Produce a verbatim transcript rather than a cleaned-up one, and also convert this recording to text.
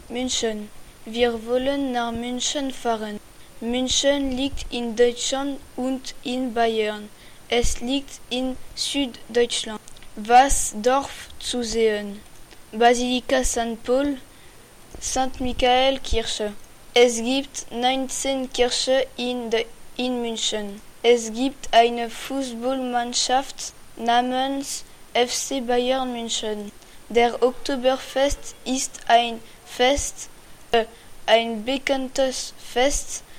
München. Wir wollen nach München fahren. München liegt in Deutschland und in Bayern. Es liegt in Süddeutschland. Was Dorf zu sehen? Basilika Sankt Paul, Sankt Michael Kirche. Es gibt neunzehn Kirchen in, de, in München. Es gibt eine Fußballmannschaft namens F C Bayern München. Der Oktoberfest ist ein Fest, äh, ein bekanntes Fest